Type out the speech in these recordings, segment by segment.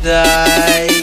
juday.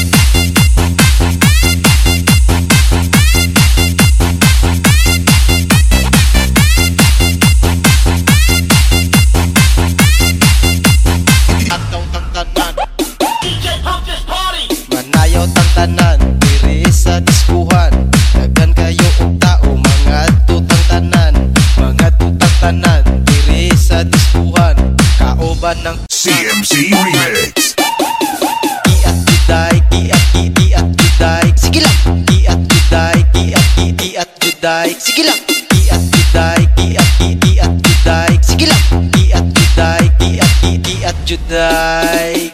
Manayaw tang tanan diri sa diskuhan, daghan kayo og tao mga tutang tanan, mga tutang tanan diri sa diskuhan, kaoban ng CMC Remix. Iat juday, iat juday, sige lang. Iat juday, iat juday, sige lang. Iat juday, iat juday, sige lang. Iat juday, iat juday.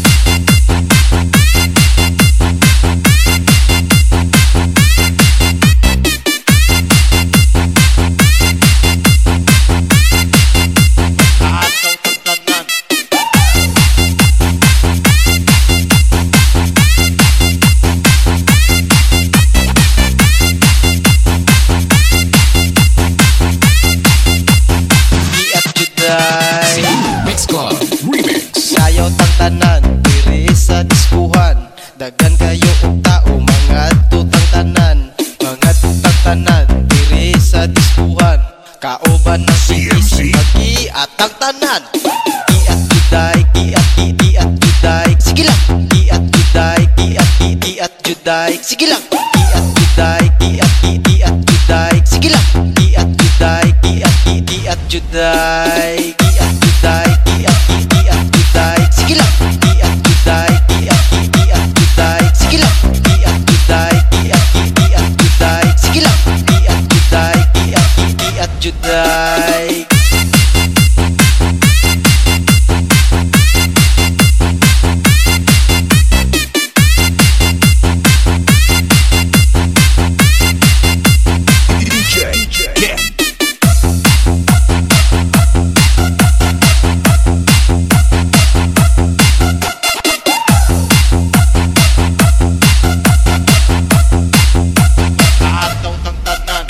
Mix Club Remix. Sayaw tang tanan diri sa diskuhan, daghan kayo og tao mga tutang tanan, mga tutang tanan diri sa diskuhan, kaoban ng CMC. Pag-iatang tanan. Iat juday, iat juday, sige lang. Iat juday, iat juday, sige lang. Iat juday, iat juday, sige lang. Iat juday, iat juday. Iat juday, iat juday, sige lang. Iat juday, iat juday, sige lang. Iat juday, iat juday, sige lang. Iat juday, iat juday. DJ Ken. Ataw tang tanan.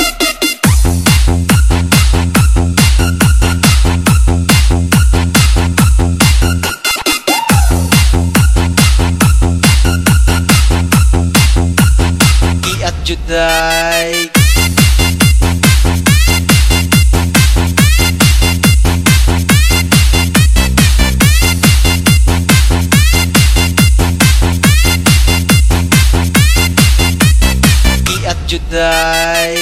Iat juday. Iat juday.